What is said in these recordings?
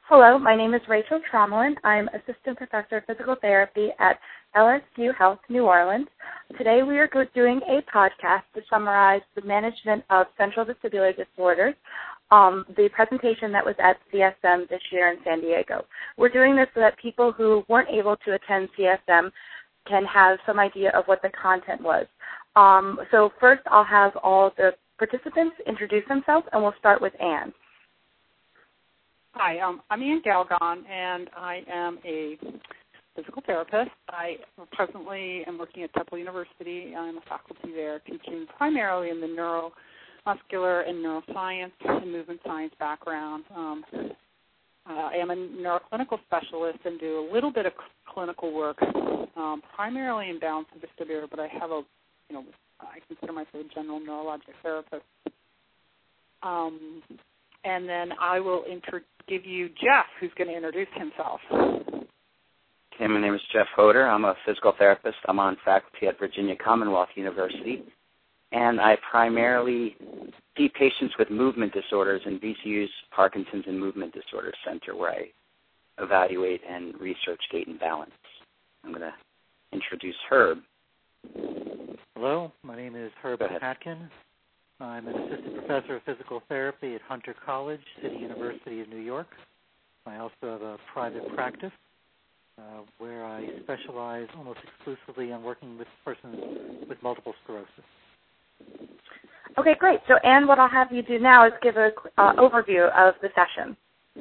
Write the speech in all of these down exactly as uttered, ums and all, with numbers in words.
Hello, my name is Rachel Tromelin. I'm Assistant Professor of Physical Therapy at L S U Health New Orleans. Today we are doing a podcast to summarize the management of central vestibular disorders, um, the presentation that was at C S M this year in San Diego. We're doing this so that people who weren't able to attend C S M can have some idea of what the content was. Um, so first I'll have all the participants introduce themselves, and we'll start with Anne. Hi, um, I'm Anne Galgon, and I am a physical therapist. I presently am working at Temple University. I'm a faculty there teaching primarily in the neuromuscular and neuroscience and movement science background. Um, uh, I am a neuroclinical specialist and do a little bit of clinical work, um, primarily in balance and vestibular, but I have a, you know, I consider myself a general neurologic therapist. Um, and then I will introduce give you Jeff, who's going to introduce himself. Okay, my name is Jeff Hoder. I'm a physical therapist. I'm on faculty at Virginia Commonwealth University, and I primarily see patients with movement disorders in V C U's Parkinson's and Movement Disorders Center, where I evaluate and research gait and balance. I'm going to introduce Herb. Hello, my name is Herb Hatkin. I'm an assistant professor of physical therapy at Hunter College, City University of New York. I also have a private practice uh, where I specialize almost exclusively on working with persons with multiple sclerosis. Okay, great. So, Anne, what I'll have you do now is give an uh, overview of the session.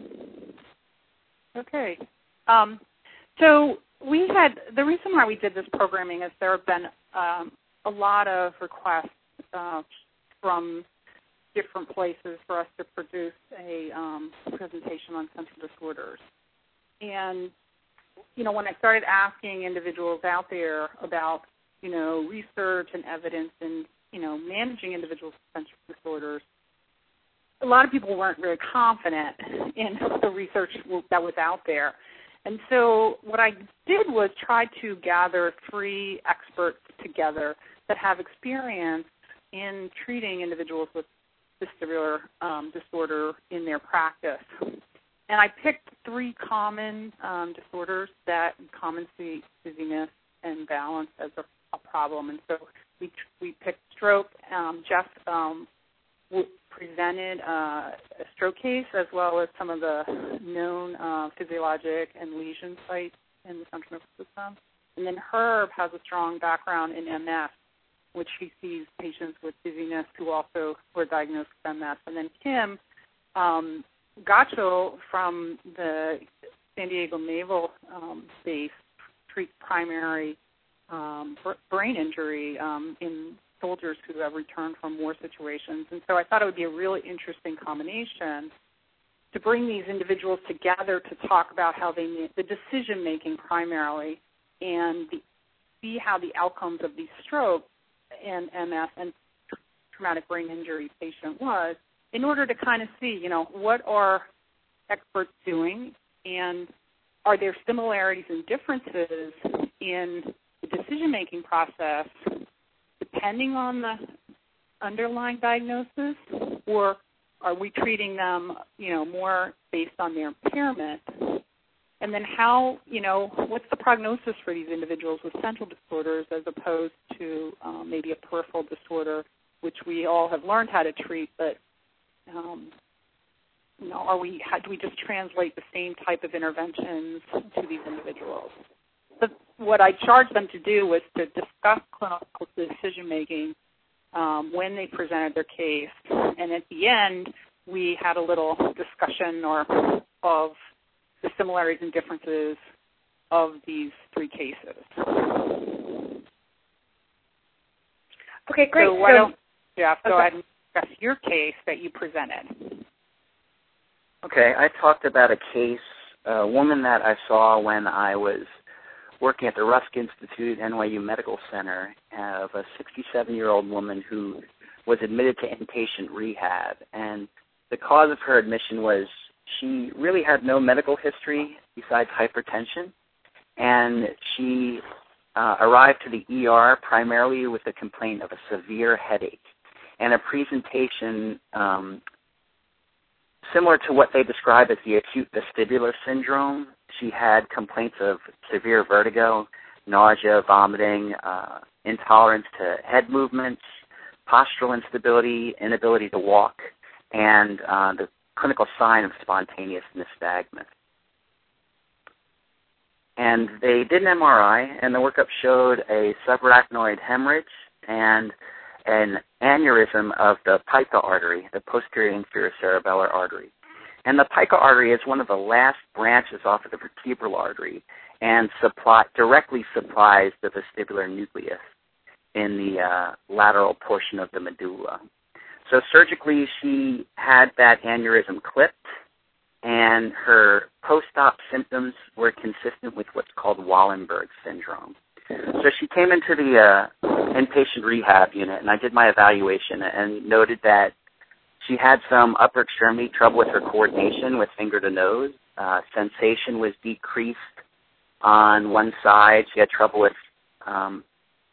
Okay. Um, so we had, the reason why we did this programming is there have been um, a lot of requests uh, from different places for us to produce a um, presentation on central disorders. And, you know, when I started asking individuals out there about, you know, research and evidence and, you know, managing individuals with central disorders, a lot of people weren't very confident in the research that was out there. And so what I did was try to gather three experts together that have experience in treating individuals with vestibular um, disorder in their practice. And I picked three common um, disorders that common see dizziness and balance as a, a problem. And so we we picked stroke. Um, Jeff um, presented uh, a stroke case as well as some of the known uh, physiologic and lesion sites in the central nervous system. And then Herb has a strong background in M S, which he sees patients with dizziness who also were diagnosed with M S. And then Kim um, Gacho from the San Diego Naval um, Base treats primary um, brain injury um, in soldiers who have returned from war situations. And so I thought it would be a really interesting combination to bring these individuals together to talk about how they make the decision-making primarily and the, see how the outcomes of these strokes and M S and traumatic brain injury patient was, in order to kind of see, you know, what are experts doing and are there similarities and differences in the decision-making process depending on the underlying diagnosis, or are we treating them, you know, more based on their impairment? And then how, you know, what's the prognosis for these individuals with central disorders as opposed to um, maybe a peripheral disorder, which we all have learned how to treat, but, um, you know, are we, how do we just translate the same type of interventions to these individuals? But what I charged them to do was to discuss clinical decision-making um, when they presented their case. And at the end, we had a little discussion or of the similarities and differences of these three cases. Okay, great. So why so, don't, Jeff, go okay. ahead and discuss your case that you presented. Okay, I talked about a case, a woman that I saw when I was working at the Rusk Institute at N Y U Medical Center, of a sixty-seven-year-old woman who was admitted to inpatient rehab. And the cause of her admission was she really had no medical history besides hypertension, and she uh, arrived to the E R primarily with a complaint of a severe headache and a presentation um, similar to what they describe as the acute vestibular syndrome. She had complaints of severe vertigo, nausea, vomiting, uh, intolerance to head movements, postural instability, inability to walk, and uh, the clinical sign of spontaneous nystagmus. And they did an M R I, and the workup showed a subarachnoid hemorrhage and an aneurysm of the pica artery, the posterior inferior cerebellar artery. And the pica artery is one of the last branches off of the vertebral artery and supply, directly supplies the vestibular nucleus in the uh, lateral portion of the medulla. So surgically, she had that aneurysm clipped, and her post-op symptoms were consistent with what's called Wallenberg syndrome. So she came into the uh, inpatient rehab unit, and I did my evaluation and noted that she had some upper extremity trouble with her coordination with finger to nose. Uh, sensation was decreased on one side. She had trouble with um,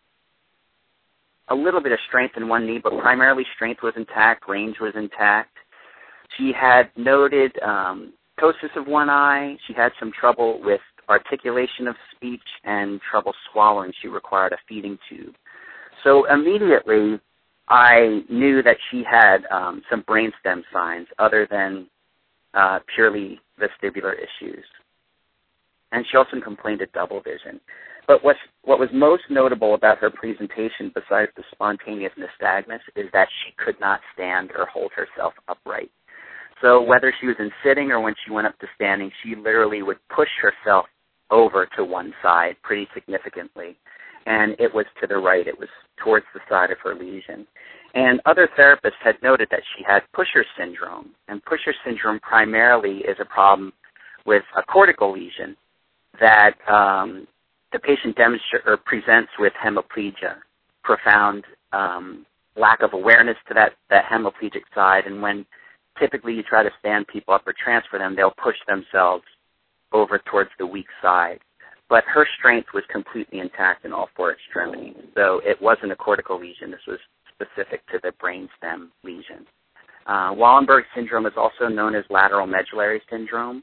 a little bit of strength in one knee, but primarily strength was intact, range was intact. She had noted um, ptosis of one eye. She had some trouble with articulation of speech and trouble swallowing. She required a feeding tube. So immediately, I knew that she had um, some brainstem signs other than uh, purely vestibular issues. And she also complained of double vision. But what's, what was most notable about her presentation, besides the spontaneous nystagmus, is that she could not stand or hold herself upright. So whether she was in sitting or when she went up to standing, she literally would push herself over to one side pretty significantly. And it was to the right. It was towards the side of her lesion. And other therapists had noted that she had Pusher syndrome. And Pusher syndrome primarily is a problem with a cortical lesion that um, the patient demonstrates or presents with hemiplegia, profound um, lack of awareness to that, that hemiplegic side. And when typically you try to stand people up or transfer them, they'll push themselves over towards the weak side. But her strength was completely intact in all four extremities. So it wasn't a cortical lesion. This was specific to the brainstem lesion. Uh, Wallenberg syndrome is also known as lateral medullary syndrome.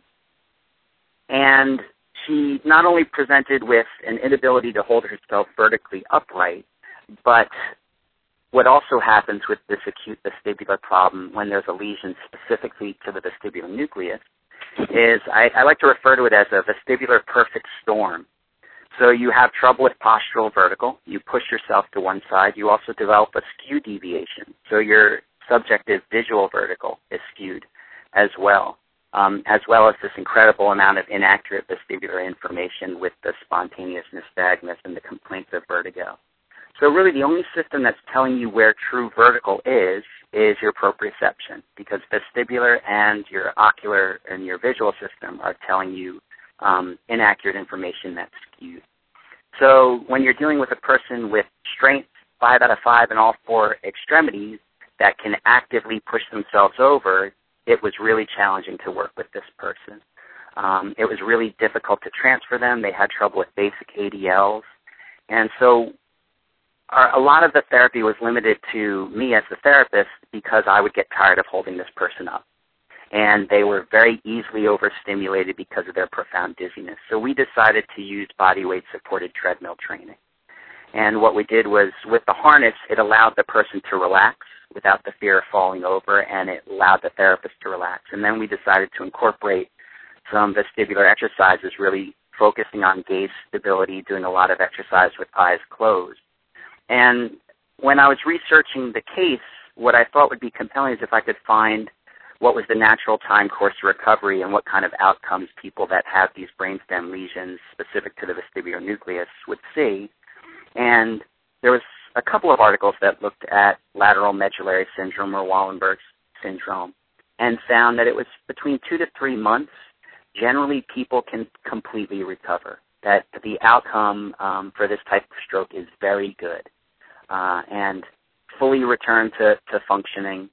And she not only presented with an inability to hold herself vertically upright, but what also happens with this acute vestibular problem when there's a lesion specifically to the vestibular nucleus is I, I like to refer to it as a vestibular perfect storm. So you have trouble with postural vertical. You push yourself to one side. You also develop a skew deviation. So your subjective visual vertical is skewed as well, um, as well as this incredible amount of inaccurate vestibular information with the spontaneous nystagmus and the complaints of vertigo. So really the only system that's telling you where true vertical is is your proprioception, because vestibular and your ocular and your visual system are telling you um, inaccurate information that's skewed. So when you're dealing with a person with strength, five out of five in all four extremities, that can actively push themselves over, it was really challenging to work with this person. Um, it was really difficult to transfer them. They had trouble with basic A D Ls. And so our, a lot of the therapy was limited to me as the therapist because I would get tired of holding this person up. And they were very easily overstimulated because of their profound dizziness. So we decided to use body weight supported treadmill training. And what we did was, with the harness, it allowed the person to relax without the fear of falling over, and it allowed the therapist to relax. And then we decided to incorporate some vestibular exercises, really focusing on gaze stability, doing a lot of exercise with eyes closed. And when I was researching the case, what I thought would be compelling is if I could find what was the natural time course of recovery and what kind of outcomes people that have these brainstem lesions specific to the vestibular nucleus would see. And there was a couple of articles that looked at lateral medullary syndrome or Wallenberg syndrome and found that it was between two to three months. Generally, people can completely recover, that the outcome um, for this type of stroke is very good uh, and fully return to, to functioning,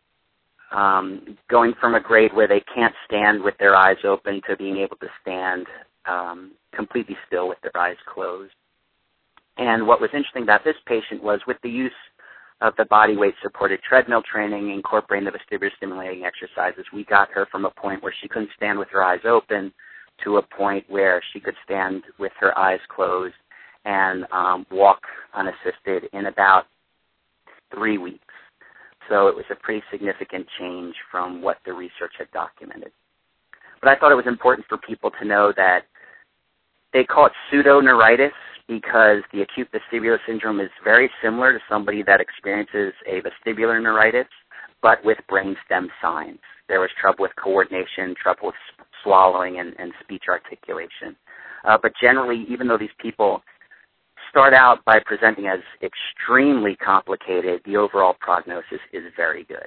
um, going from a grade where they can't stand with their eyes open to being able to stand um, completely still with their eyes closed. And what was interesting about this patient was with the use of the body weight supported treadmill training, incorporating the vestibular stimulating exercises, we got her from a point where she couldn't stand with her eyes open to a point where she could stand with her eyes closed and um, walk unassisted in about three weeks. So it was a pretty significant change from what the research had documented. But I thought it was important for people to know that they call it pseudoneuritis because the acute vestibular syndrome is very similar to somebody that experiences a vestibular neuritis, but with brainstem signs. There was trouble with coordination, trouble with swallowing, and, and speech articulation. Uh, but generally, even though these people start out by presenting as extremely complicated, the overall prognosis is very good.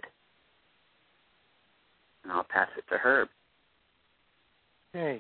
And I'll pass it to Herb. Okay.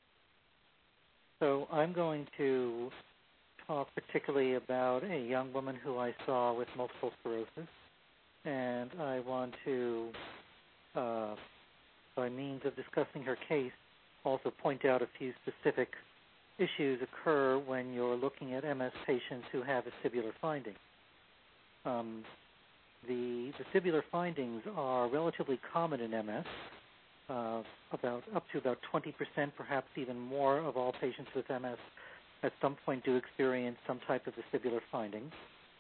So I'm going to talk particularly about a young woman who I saw with multiple sclerosis, and I want to, uh, by means of discussing her case, also point out a few specific issues occur when you're looking at M S patients who have vestibular findings. Um, the vestibular findings are relatively common in M S. Uh, about up to about twenty percent, perhaps even more, of all patients with M S at some point do experience some type of vestibular findings.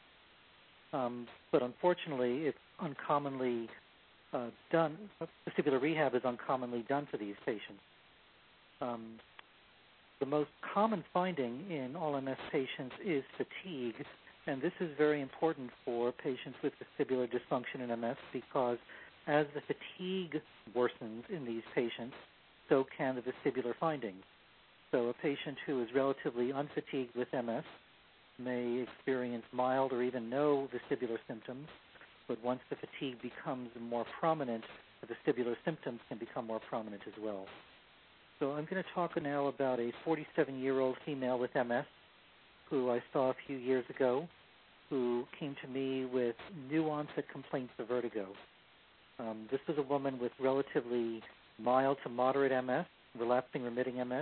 Um, but unfortunately, it's uncommonly uh, done. Vestibular rehab is uncommonly done for these patients. Um, the most common finding in all M S patients is fatigue, and this is very important for patients with vestibular dysfunction in M S because as the fatigue worsens in these patients, so can the vestibular findings. So a patient who is relatively unfatigued with M S may experience mild or even no vestibular symptoms, but once the fatigue becomes more prominent, the vestibular symptoms can become more prominent as well. So I'm going to talk now about a forty-seven-year-old female with M S who I saw a few years ago, who came to me with new-onset complaints of vertigo. Um, this was a woman with relatively mild to moderate M S, relapsing remitting M S.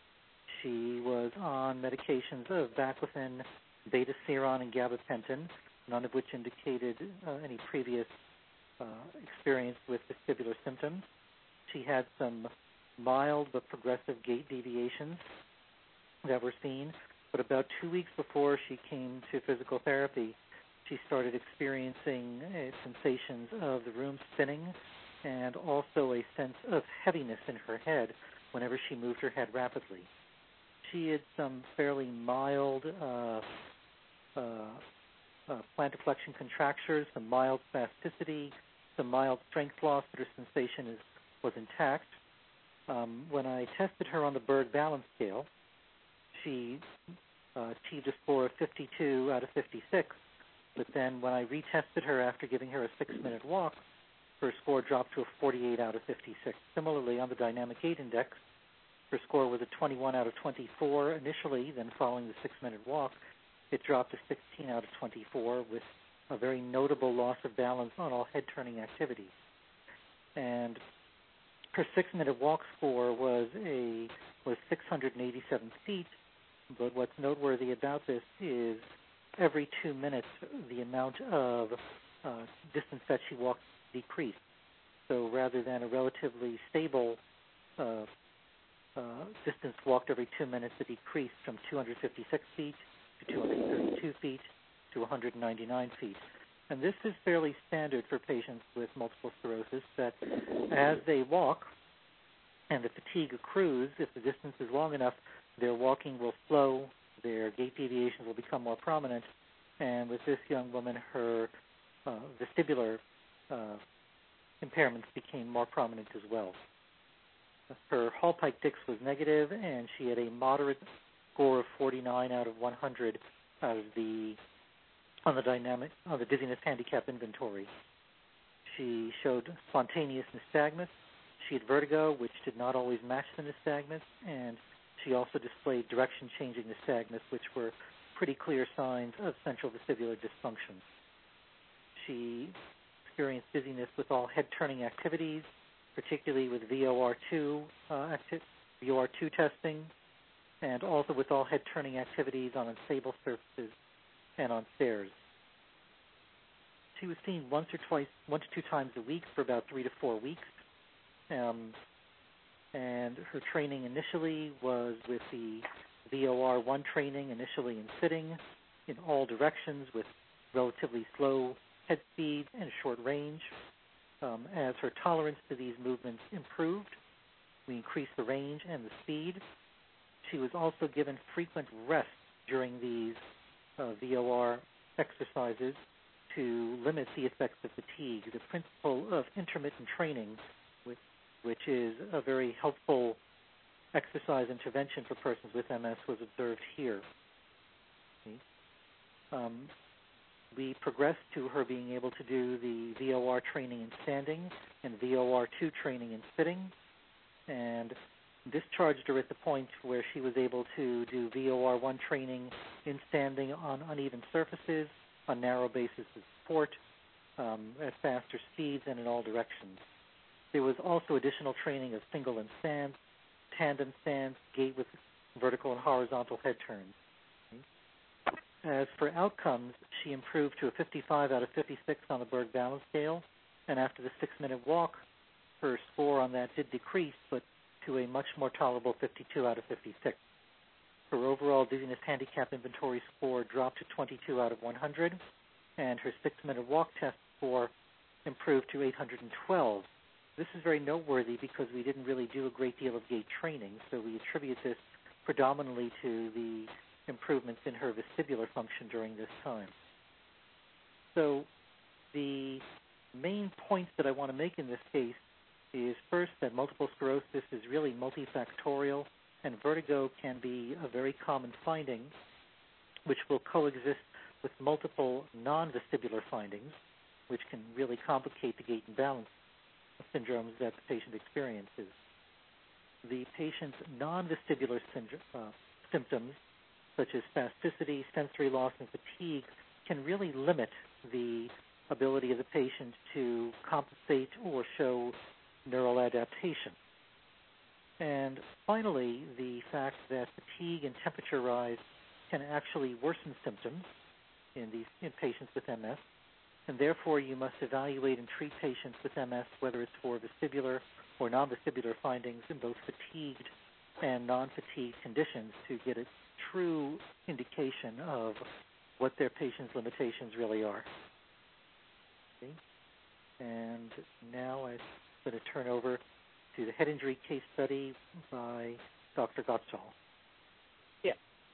She was on medications of baclofen, beta-seron, and gabapentin, none of which indicated uh, any previous uh, experience with vestibular symptoms. She had some mild but progressive gait deviations that were seen, but about two weeks before she came to physical therapy, she started experiencing uh, sensations of the room spinning and also a sense of heaviness in her head whenever she moved her head rapidly. She had some fairly mild uh, uh, uh, plantar flexion contractures, some mild spasticity, some mild strength loss, but her sensation is, was intact. Um, when I tested her on the Berg Balance Scale, she uh, achieved a score of fifty-two out of fifty-six. But then when I retested her after giving her a six-minute walk, her score dropped to a forty-eight out of fifty-six. Similarly, on the Dynamic Gait Index, her score was a twenty-one out of twenty-four initially, then following the six-minute walk, it dropped to sixteen out of twenty-four with a very notable loss of balance on all head-turning activities. And her six-minute walk score was a was six hundred eighty-seven feet, but what's noteworthy about this is every two minutes the amount of uh, distance that she walked decreased. So rather than a relatively stable uh, uh, distance walked every two minutes, it decreased from two hundred fifty-six feet to two hundred thirty-two feet to one hundred ninety-nine feet. And this is fairly standard for patients with multiple sclerosis, that as they walk and the fatigue accrues, if the distance is long enough, their walking will slow, their gait deviations will become more prominent, and with this young woman, her uh, vestibular uh, impairments became more prominent as well. Her Hallpike-Dix was negative, and she had a moderate score of forty-nine out of one hundred out of the on the dynamic on the dizziness handicap inventory. She showed spontaneous nystagmus. She had vertigo, which did not always match the nystagmus, and she also displayed direction-changing nystagmus, which were pretty clear signs of central vestibular dysfunction. She experienced dizziness with all head-turning activities, particularly with V O R two uh, acti- V O R two testing, and also with all head-turning activities on unstable surfaces and on stairs. she was seen once or twice, one to two times a week for about three to four weeks. Um, and her training initially was with the V O R one training, initially in sitting in all directions with relatively slow head speed and short range. Um, as her tolerance to these movements improved, we increased the range and the speed. She was also given frequent rest during these uh, V O R exercises to limit the effects of fatigue. The principle of intermittent training, which, which is a very helpful exercise intervention for persons with M S, was observed here. Um, we progressed to her being able to do the V O R training in standing and V O R two training in sitting, and discharged her at the point where she was able to do V O R one training in standing on uneven surfaces, on narrow bases of support, um, at faster speeds and in all directions. There was also additional training of single and stand, tandem stands, gait with vertical and horizontal head turns. As for outcomes, she improved to a fifty-five out of fifty-six on the Berg Balance Scale, and after the six-minute walk, her score on that did decrease, but to a much more tolerable fifty-two out of fifty-six. Her overall dizziness handicap inventory score dropped to twenty-two out of one hundred, and her six-minute walk test score improved to eight hundred twelve. This is very noteworthy because we didn't really do a great deal of gait training, so we attribute this predominantly to the improvements in her vestibular function during this time. So the main point that I want to make in this case is first that multiple sclerosis is really multifactorial, and vertigo can be a very common finding which will coexist with multiple non-vestibular findings, which can really complicate the gait and balance syndromes that the patient experiences. The patient's non-vestibular syndrome, uh, symptoms, such as spasticity, sensory loss, and fatigue, can really limit the ability of the patient to compensate or show neural adaptation. And finally, the fact that fatigue and temperature rise can actually worsen symptoms in these in patients with M S, and therefore you must evaluate and treat patients with M S, whether it's for vestibular or non-vestibular findings in both fatigued and non-fatigued conditions to get a true indication of what their patient's limitations really are. Okay. And now I'm going to turn over to the head injury case study by Doctor Gottschall. Yeah.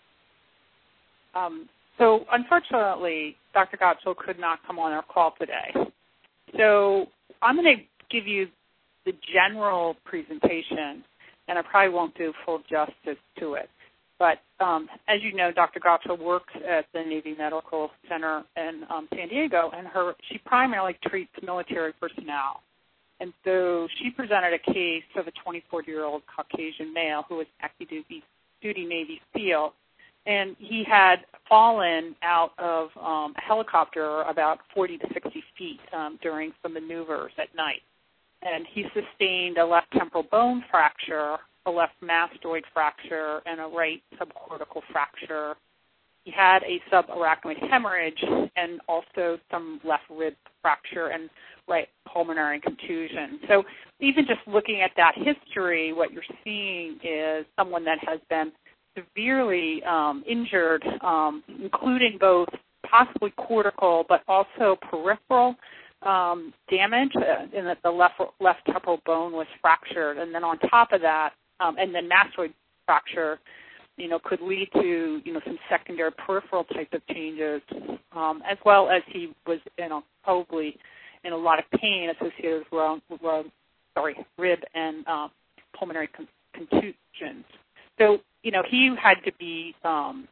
Um, so unfortunately, Doctor Gottschall could not come on our call today. So I'm going to give you the general presentation, and I probably won't do full justice to it. But um, as you know, Doctor Gottschall works at the Navy Medical Center in um, San Diego, and her she primarily treats military personnel. And so she presented a case of a twenty-four-year-old Caucasian male who was active duty, duty Navy SEAL, and he had fallen out of um, a helicopter about forty to sixty feet um, during some maneuvers at night. And he sustained a left temporal bone fracture, a left mastoid fracture, and a right subcortical fracture. He had a subarachnoid hemorrhage and also some left rib fracture and right pulmonary contusion. So even just looking at that history, what you're seeing is someone that has been severely um, injured, um, including both possibly cortical but also peripheral um, damage, uh, in that the left left temporal bone was fractured, and then on top of that, um, and then mastoid fracture, you know, could lead to, you know, some secondary peripheral type of changes, um, as well as he was, you know, probably in a lot of pain associated with, with sorry, rib and uh, pulmonary con- contusions. So, you know, he had to be, um,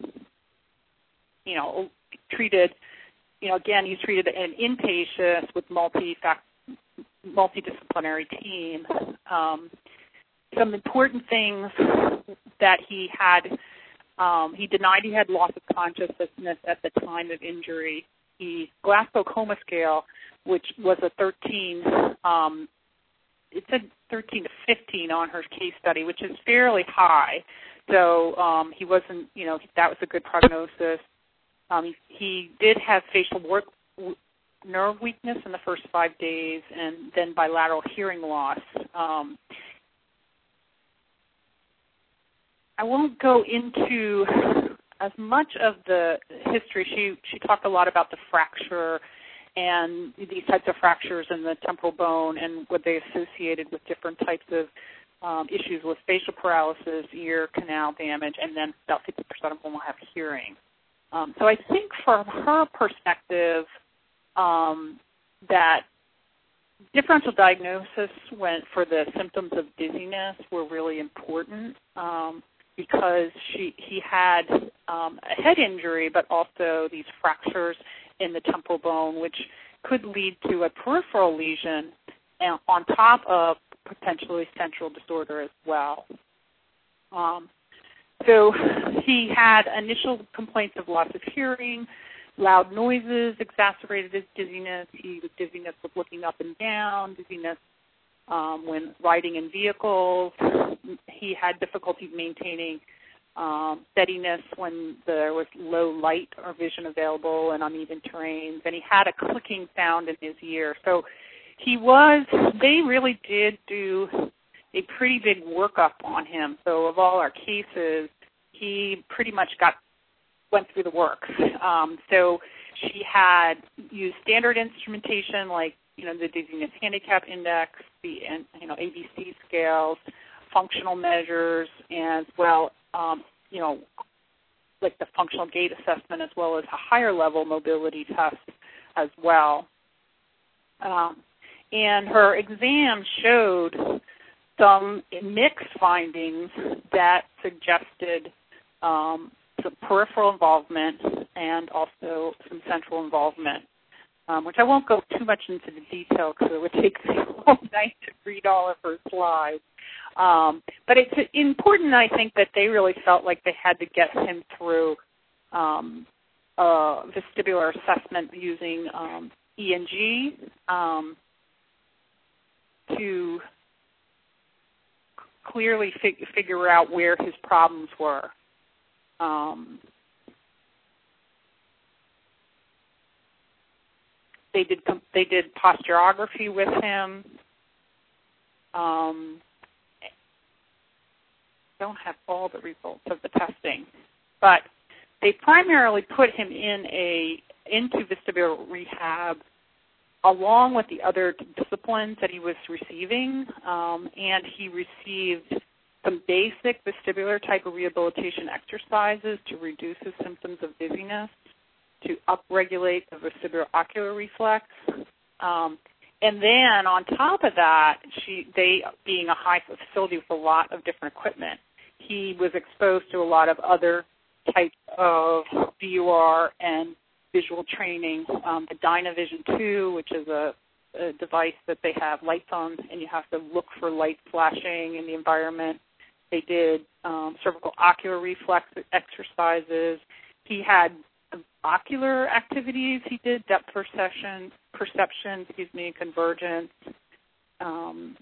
you know, treated. You know, again, he's treated an inpatient with multi multidisciplinary team. Um, some important things that he had, um, he denied he had loss of consciousness at the time of injury. The Glasgow Coma Scale, which was a thirteen, um, it said thirteen to fifteen on her case study, which is fairly high. So um, he wasn't, you know, that was a good prognosis. Um, he, he did have facial work, nerve weakness in the first five days and then bilateral hearing loss. Um, I won't go into as much of the history. She she talked a lot about the fracture and these types of fractures in the temporal bone and what they associated with different types of um, issues with facial paralysis, ear canal damage, and then about fifty percent of them will have hearing. Um, so I think from her perspective um, that differential diagnosis went for the symptoms of dizziness were really important. Um, because she he had um, a head injury, but also these fractures in the temporal bone, which could lead to a peripheral lesion and on top of potentially central disorder as well. Um, so he had initial complaints of loss of hearing, loud noises exacerbated his dizziness. He was dizziness with looking up and down, dizziness Um, when riding in vehicles. He had difficulty maintaining um, steadiness when there was low light or vision available and uneven terrains, and he had a clicking sound in his ear. So he was, they really did do a pretty big workup on him. So of all our cases, he pretty much got, went through the works. Um, so she had used standard instrumentation like you know, the Dizziness Handicap Index, the, you know, A B C scales, functional measures, as well, um, you know, like the functional gait assessment, as well as a higher level mobility test as well. Um, and her exam showed some mixed findings that suggested um, some peripheral involvement and also some central involvement. Um, which I won't go too much into the detail because it would take me all night to read all of her slides. Um, but it's important, I think, that they really felt like they had to get him through um, a vestibular assessment using um, E N G um, to clearly fig- figure out where his problems were. Um, They did they did posturography with him. Um, don't have all the results of the testing, but they primarily put him in a into vestibular rehab along with the other disciplines that he was receiving, um, and he received some basic vestibular type of rehabilitation exercises to reduce his symptoms of dizziness, to upregulate the vestibular ocular reflex. Um, and then on top of that, she, they being a high facility with a lot of different equipment, he was exposed to a lot of other types of V U R and visual training. Um, the Dynavision two, which is a, a device that they have lights on, and you have to look for light flashing in the environment. They did um, cervical ocular reflex exercises. He had ocular activities. He did depth perception, perception, excuse me, convergence. Um,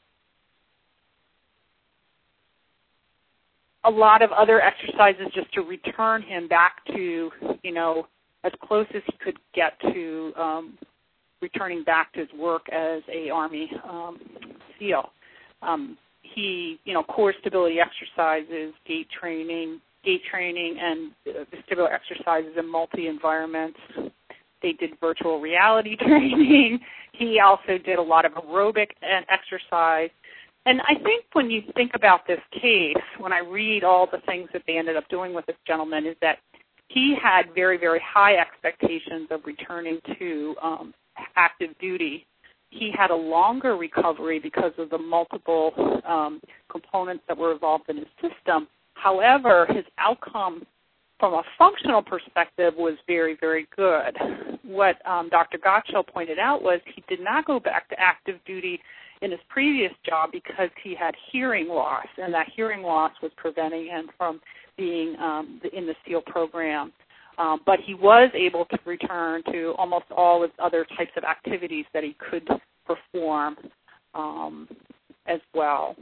a lot of other exercises just to return him back to, you know, as close as he could get to um, returning back to his work as a Army um, SEAL. Um, he, you know, core stability exercises, gait training, gait training and vestibular exercises in multi-environments. They did virtual reality training. He also did a lot of aerobic and exercise. And I think when you think about this case, when I read all the things that they ended up doing with this gentleman, is that he had very, very high expectations of returning to um, active duty. He had a longer recovery because of the multiple um, components that were involved in his system. However, his outcome from a functional perspective was very, very good. What um, Doctor Gottschall pointed out was he did not go back to active duty in his previous job because he had hearing loss, and that hearing loss was preventing him from being um, in the SEAL program. Um, but he was able to return to almost all his other types of activities that he could perform um, as well.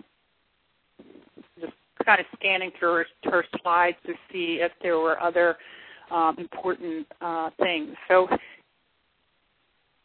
Just kind of scanning through her, her slides to see if there were other um, important uh, things. So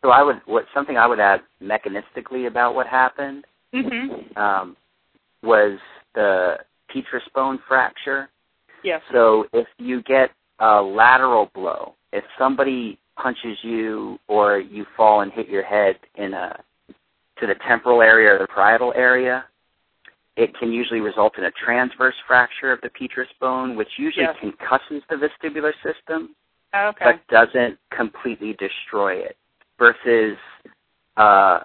So I would, what something I would add mechanistically about what happened Mm-hmm. um, was the petrous bone fracture. Yes. So if you get a lateral blow, if somebody punches you or you fall and hit your head in a to the temporal area or the parietal area, it can usually result in a transverse fracture of the petrous bone, which usually Yes. concusses the vestibular system, Okay. but doesn't completely destroy it, versus uh,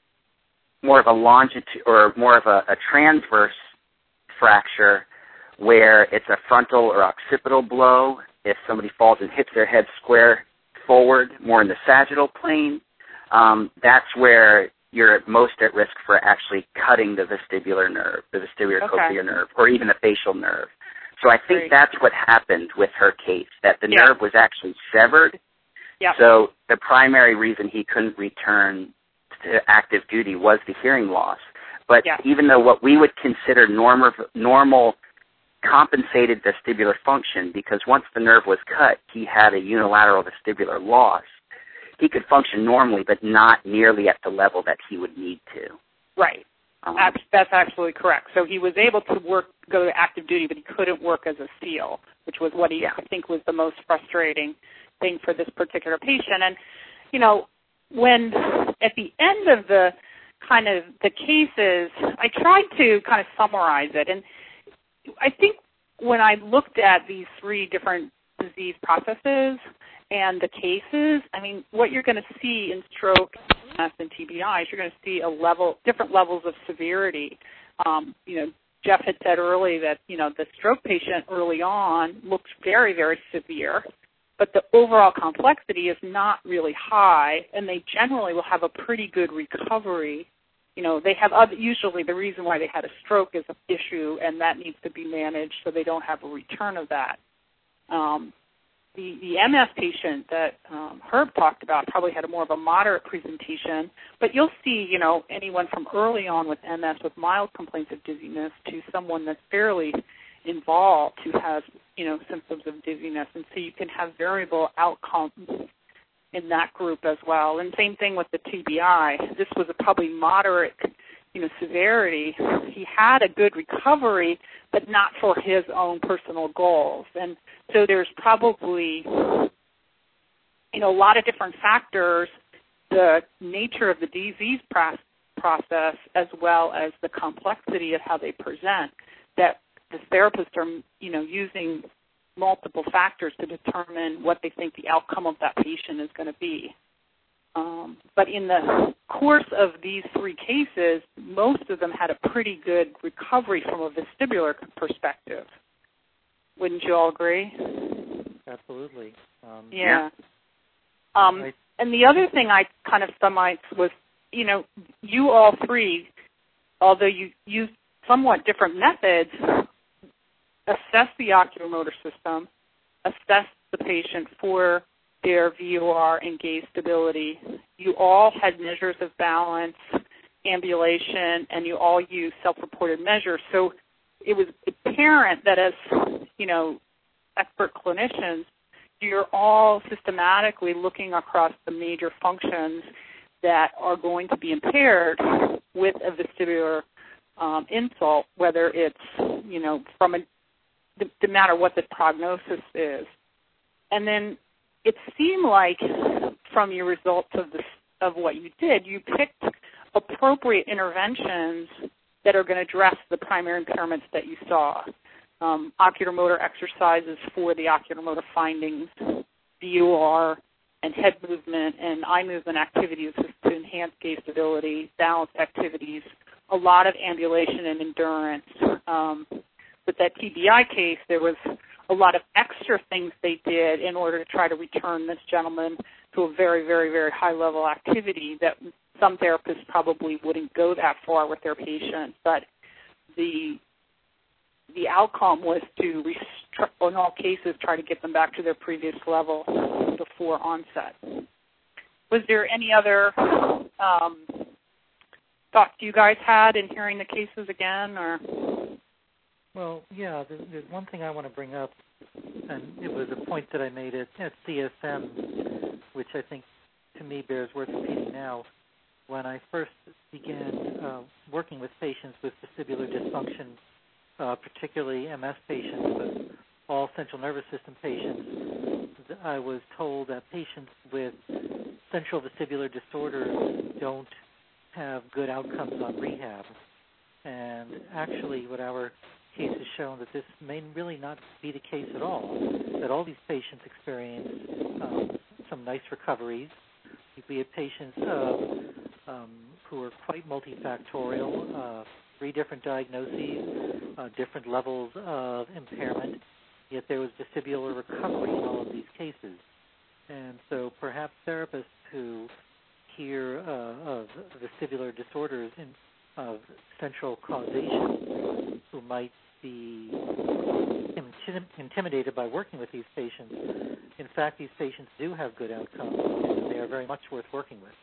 more of a longitude or more of a, a transverse fracture where it's a frontal or occipital blow. If somebody falls and hits their head square forward, more in the sagittal plane, um, that's where you're most at risk for actually cutting the vestibular nerve, the vestibular Okay. cochlear nerve, or even the facial nerve. So I think Great. that's what happened with her case, that the Yeah. nerve was actually severed. Yeah. So the primary reason he couldn't return to active duty was the hearing loss. But Yeah. even though what we would consider normal, normal compensated vestibular function, because once the nerve was cut, he had a unilateral vestibular loss, he could function normally, but not nearly at the level that he would need to. Right. Um, Ab- That's absolutely correct. So he was able to work, go to active duty, but he couldn't work as a SEAL, which was what he, Yeah. I think, was the most frustrating thing for this particular patient. And, you know, when at the end of the kind of the cases, I tried to kind of summarize it. And I think when I looked at these three different disease processes and the cases, I mean, what you're going to see in stroke and T B I is you're going to see a level, different levels of severity. Um, you know, Jeff had said early that, you know, the stroke patient early on looks very, very severe, but the overall complexity is not really high, and they generally will have a pretty good recovery. You know, they have other, usually the reason why they had a stroke is an issue, and that needs to be managed so they don't have a return of that. Um, the, the M S patient that um, Herb talked about probably had a more of a moderate presentation, but you'll see, you know, anyone from early on with M S with mild complaints of dizziness to someone that's fairly involved who has, you know, symptoms of dizziness, and so you can have variable outcomes in that group as well. And same thing with the T B I. This was a probably moderate, you know, severity. He had a good recovery, but not for his own personal goals. And so there's probably, you know, a lot of different factors, the nature of the disease process as well as the complexity of how they present, that the therapists are, you know, using multiple factors to determine what they think the outcome of that patient is going to be. Um, but in the course of these three cases, most of them had a pretty good recovery from a vestibular perspective. Wouldn't you all agree? Absolutely. Um, yeah. Um, I, and the other thing I kind of summarized was, you know, you all three, although you used somewhat different methods, assess the oculomotor system, assess the patient for their V O R and gaze stability. You all had measures of balance, ambulation, and you all used self-reported measures. So it was apparent that as, you know, expert clinicians, you're all systematically looking across the major functions that are going to be impaired with a vestibular um, insult, whether it's, you know, from a no matter what the prognosis is. And then it seemed like from your results of this, of what you did, you picked appropriate interventions that are going to address the primary impairments that you saw. Um, oculomotor exercises for the oculomotor findings, V O R, and head movement and eye movement activities to enhance gaze stability, balance activities, a lot of ambulation and endurance. Um, With that T B I case, there was a lot of extra things they did in order to try to return this gentleman to a very, very, very high-level activity that some therapists probably wouldn't go that far with their patients. But the the outcome was to, in all cases, try to get them back to their previous level before onset. Was there any other um, thoughts you guys had in hearing the cases again, or? Well, yeah, there's, there's one thing I want to bring up, and it was a point that I made at, at C S M, which I think to me bears worth repeating now. When I first began uh, working with patients with vestibular dysfunction, uh, particularly M S patients, but all central nervous system patients, I was told that patients with central vestibular disorders don't have good outcomes on rehab. And actually, what our case has shown that this may really not be the case at all, that all these patients experience um, some nice recoveries. We have patients uh, um, who are quite multifactorial, uh, three different diagnoses, uh, different levels of impairment, yet there was vestibular recovery in all of these cases. And so perhaps therapists who hear uh, of vestibular disorders in, of central causation who might be intim- intimidated by working with these patients, in fact, these patients do have good outcomes, and they are very much worth working with.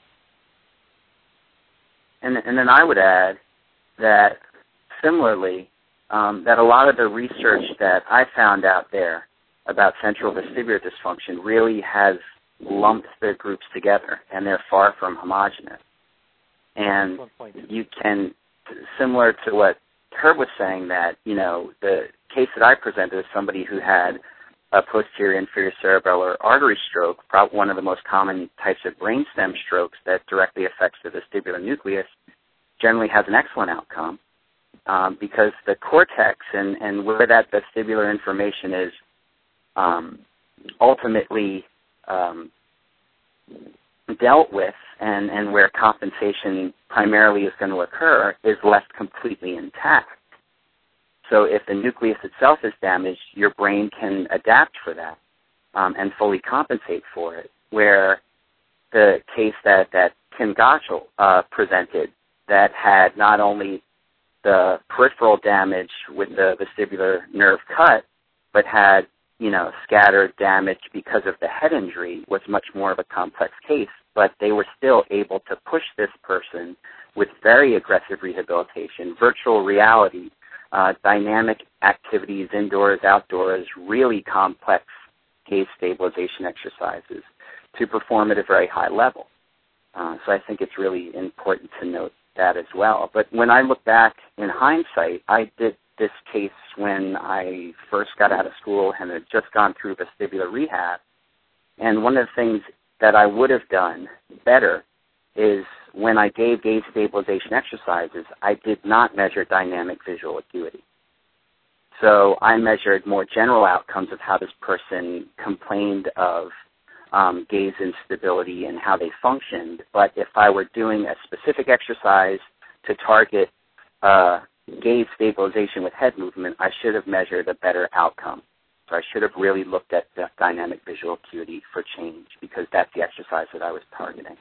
And, and then I would add that similarly, um, that a lot of the research that I found out there about central vestibular dysfunction really has lumped the groups together, and they're far from homogeneous. And you can, similar to what Herb was saying, that, you know, the case that I presented is somebody who had a posterior inferior cerebellar artery stroke, probably one of the most common types of brainstem strokes that directly affects the vestibular nucleus, generally has an excellent outcome um, because the cortex and, and where that vestibular information is um, ultimately um, dealt with and, and where compensation primarily is going to occur is left completely intact. So if the nucleus itself is damaged, your brain can adapt for that um, and fully compensate for it, where the case that, that Kim Gottschall uh, presented that had not only the peripheral damage with the vestibular nerve cut, but had, you know, scattered damage because of the head injury, was much more of a complex case. But they were still able to push this person with very aggressive rehabilitation, virtual reality, uh, dynamic activities, indoors, outdoors, really complex gaze stabilization exercises to perform at a very high level. Uh, so I think it's really important to note that as well. But when I look back in hindsight, I did this case when I first got out of school and had just gone through vestibular rehab. And one of the things that I would have done better is when I gave gaze stabilization exercises, I did not measure dynamic visual acuity. So I measured more general outcomes of how this person complained of um, gaze instability and how they functioned. But if I were doing a specific exercise to target uh, gaze stabilization with head movement, I should have measured a better outcome. So I should have really looked at the dynamic visual acuity for change because that's the exercise that I was targeting.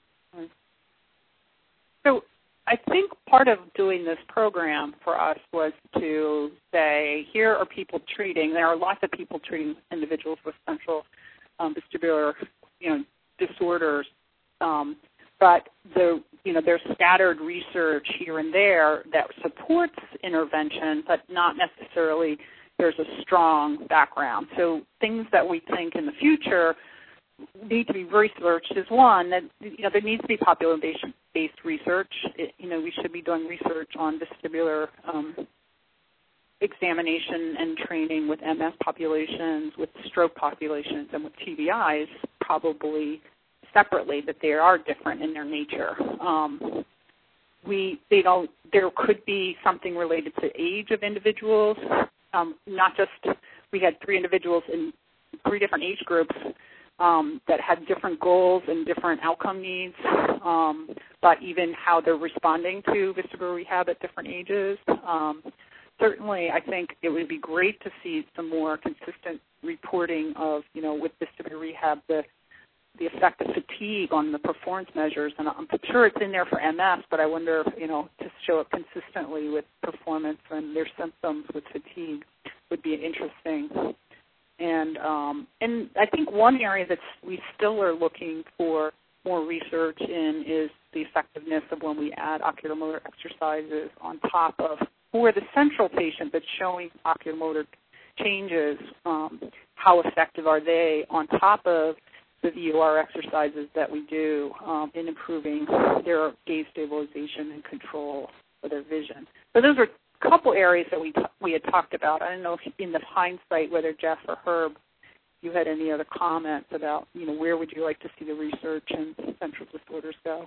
So I think part of doing this program for us was to say, here are people treating. There are lots of people treating individuals with central um, vestibular, you know, disorders, um, but the you know there's scattered research here and there that supports intervention, but not necessarily there's a strong background. So things that we think in the future need to be researched is one, that you know there needs to be population-based research. It, you know, we should be doing research on vestibular um, examination and training with M S populations, with stroke populations, and with T B Is probably separately, but they are different in their nature. Um, we they don't. There could be something related to age of individuals. Um, not just we had three individuals in three different age groups um, that had different goals and different outcome needs, um, but even how they're responding to vestibular rehab at different ages. Um, certainly, I think it would be great to see some more consistent reporting of, you know, with vestibular rehab, the the effect of fatigue on the performance measures. And I'm sure it's in there for M S, but I wonder, you know, to show it consistently with performance and their symptoms with fatigue would be interesting. And um, and I think one area that we still are looking for more research in is the effectiveness of when we add oculomotor exercises on top of, for the central patient that's showing oculomotor changes, um, how effective are they on top of the V O R exercises that we do um, in improving their gaze stabilization and control of their vision. So those are a couple areas that we t- we had talked about. I don't know if in the hindsight whether Jeff or Herb, you had any other comments about, you know, where would you like to see the research in central disorders go?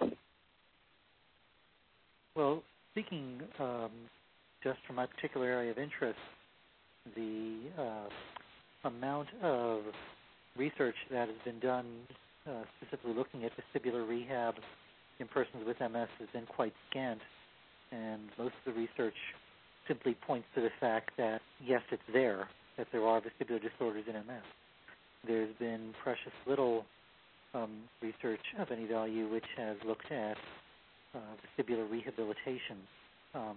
Well, speaking um, just from my particular area of interest, the uh, amount of research that has been done uh, specifically looking at vestibular rehab in persons with M S has been quite scant, and most of the research simply points to the fact that, yes, it's there, that there are vestibular disorders in M S. There's been precious little um, research of any value which has looked at uh, vestibular rehabilitation. Um,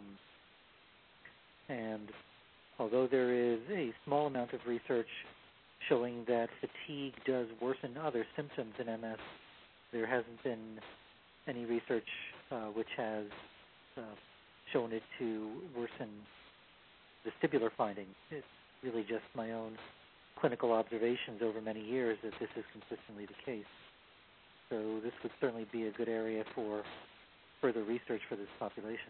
and although there is a small amount of research showing that fatigue does worsen other symptoms in M S, there hasn't been any research uh, which has uh, shown it to worsen vestibular findings. It's really just my own clinical observations over many years that this is consistently the case. So this would certainly be a good area for further research for this population.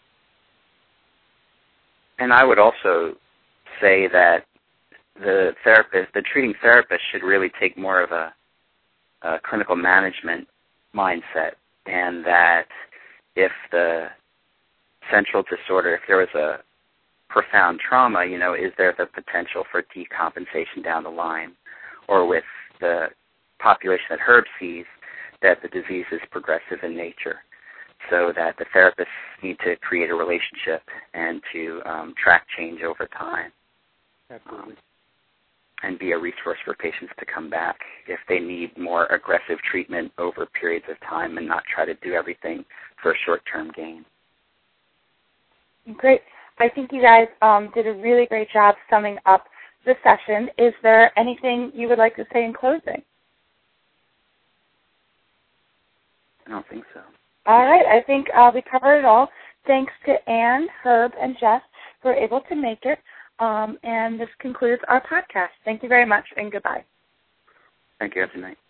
And I would also say that the therapist, the treating therapist, should really take more of a, a clinical management mindset, and that if the central disorder, if there was a profound trauma, you know, is there the potential for decompensation down the line? Or with the population that Herb sees, that the disease is progressive in nature, so that the therapists need to create a relationship and to um, track change over time. Absolutely. Um, and be a resource for patients to come back if they need more aggressive treatment over periods of time, and not try to do everything for a short-term gain. Great. I think you guys um, did a really great job summing up the session. Is there anything you would like to say in closing? I don't think so. All right. I think uh, we covered it all. Thanks to Anne, Herb, and Jeff for able to make it. Um, and this concludes our podcast. Thank you very much, and goodbye. Thank you. Have a good night.